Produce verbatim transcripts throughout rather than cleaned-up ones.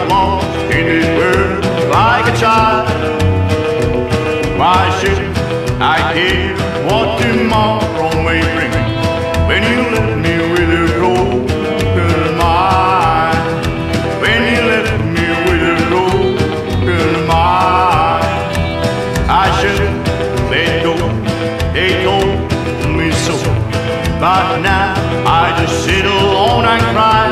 lost in this world like a child. Why should I care what tomorrow may bring when you left me with a broken mind? When you left me with a broken mind, I should let go. They told me so, but now I just sit alone and cry.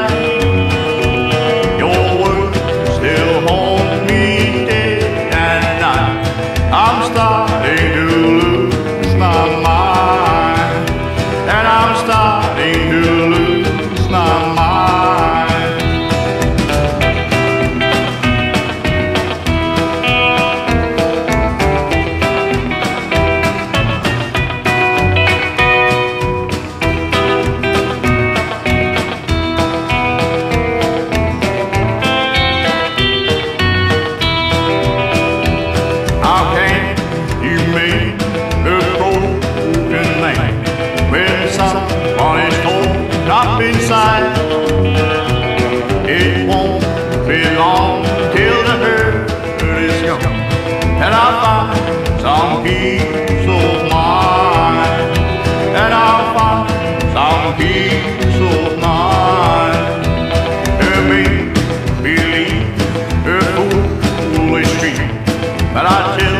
Your words still haunt me day and night. I'm starting to lose my mind, and I'm starting to lose my mind. How can you make a broken man when someone is torn up inside? It won't be long till the hurt is gone, and I'll find some peace of mind, and I'll find some peace of mind. Her make believe, her foolish dream, but I tell